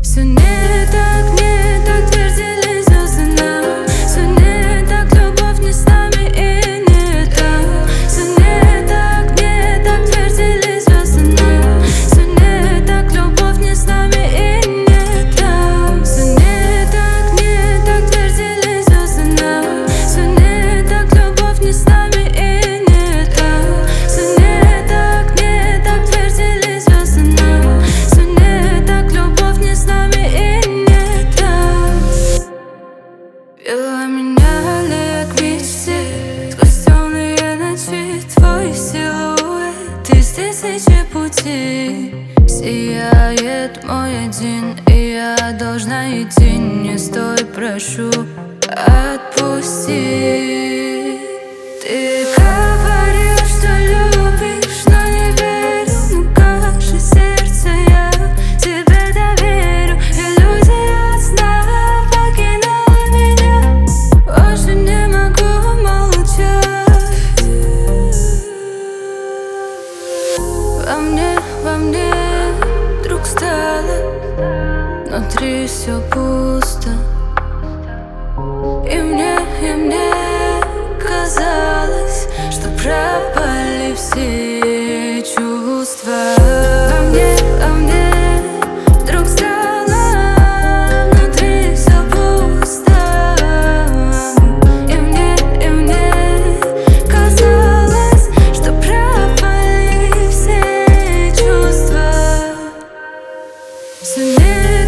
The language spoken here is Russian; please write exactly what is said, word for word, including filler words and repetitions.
Все не так, не так твердили звезды нам. Все не так, любовь не с нами и не там. Все не так, не так твердили звезды нам. Все не так, любовь не с нами и не там. Все не так, не так твердили звезды нам. Все не так, любовь не с нами и не там. Все не так, не так твердили звезды нам. Все не так, любовь не с нами и не там. Вела меня аллея к мечте, сквозь темные ночи твой силуэт из тысячи путей сияет мой один, и я должна идти. Не стой, прошу, отпусти. Ты говоришь, что любишь, но не верю. Ну как же сердце я тебе доверю? Иллюзия сна покинула меня, больше не могу молчать. Во мне, во мне вдруг стало внутри все пусто. И мне, и мне казалось, что пропали все чувства. Во мне, во мне вдруг стало внутри все пусто. И мне, и мне казалось, что пропали все чувства. Все не